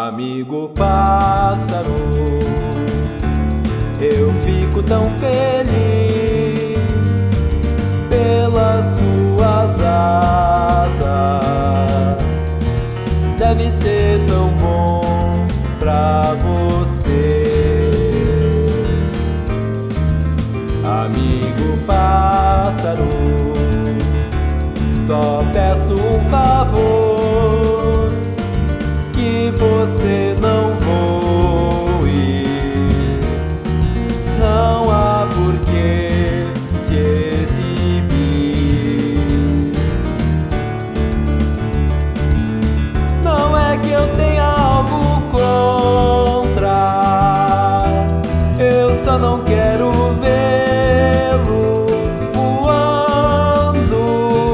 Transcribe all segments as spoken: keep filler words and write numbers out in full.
Amigo pássaro, eu fico tão feliz pelas suas asas. Deve ser tão bom pra você. Amigo pássaro, só peço um favor, que você não voe. Não há por que se exibir. Não é que eu tenha algo contra, eu só não quero vê-lo voando.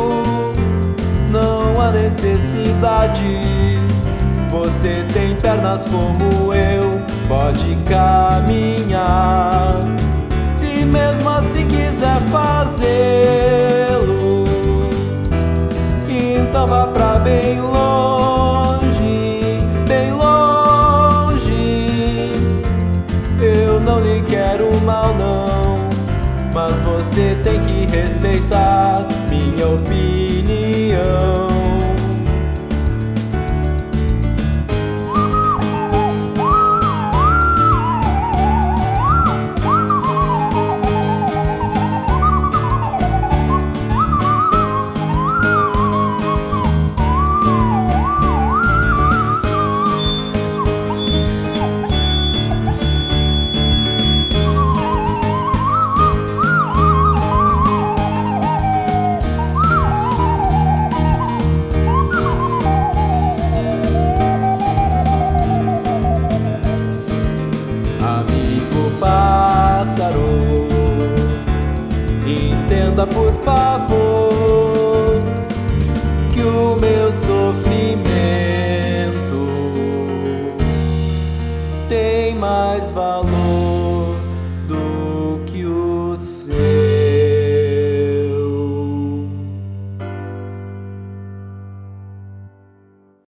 Não há necessidade, você tem pernas como eu, pode caminhar. Se mesmo assim quiser fazê-lo, então vá pra bem longe, bem longe. Eu não lhe quero mal não, mas você tem que respeitar minha opinião. Amigo pássaro, entenda por favor que o meu sofrimento tem mais valor.